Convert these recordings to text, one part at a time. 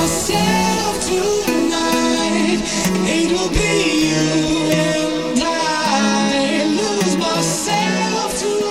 myself tonight. It'll be you and I. Lose myself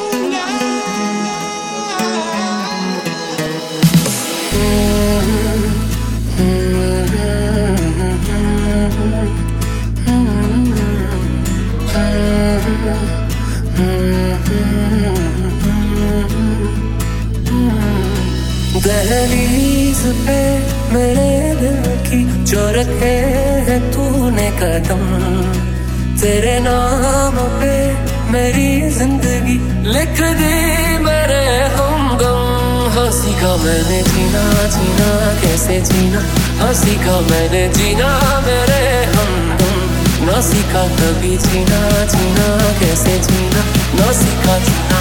दहलीज पे मेरे दिल की जो रखे है तूने कदम, तेरे नाम पे मेरी जिंदगी लिख दी मेरे हमदम। हंसी का मैंने जीना जीना कैसे जीना, हंसी का मैंने जीना मेरे हमदम। ना सीखा कभी जीना जीना कैसे जीना, ना सीखा जीना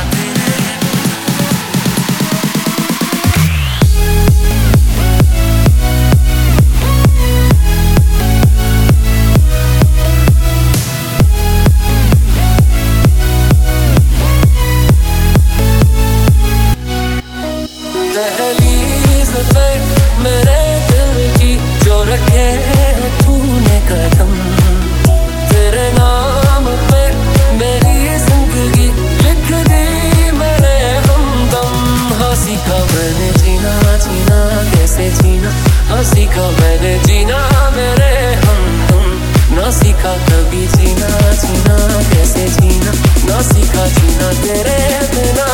दहलीज पे मेरे दिल की जो रखे है तूने कदम, तेरे नाम पे मेरी जिंदगी लिख दी मेरे हमदम। हंसी का मैंने जीना जीना कैसे जीना, हंसी का मैंने जीना मेरे हमदम। ना सीखा कभी जीना जीना कैसे जीना, ना सीखा जीना तेरे बिना।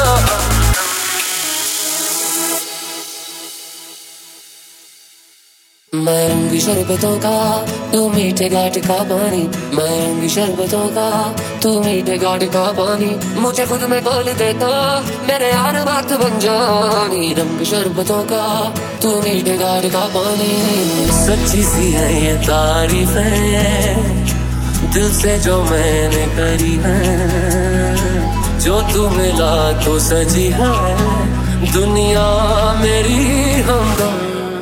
मैं रंगी शरबतों का तू मीठे घाट का पानी, मैं रंगी शरबतों का तू मीठे घाट का पानी। मुझे खुद में बोल देता मेरे यार बात बन जानी। रंग शरबतों का तू मीठे घाट का पानी। सच्ची सी है ये तारीफ है दिल से जो मैंने करी है, जो तू मिला तो सजी है दुनिया मेरी हमदम।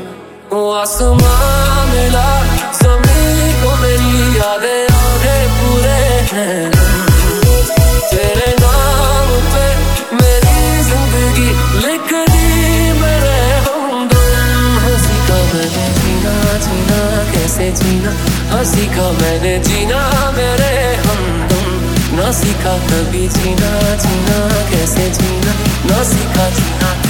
आसमां मिला ज़मीन को मेरी यादें आधे पूरे हैं, तेरे नाम पे मेरी जिंदगी लिख दी मेरे हमदम। हंसी का मैंने जीना जीना कैसे जीना, हंसी का मैंने जीना मेरे हमदम। ना सीखा कभी जीना जीना कैसे जीना, ना सीखा जीना।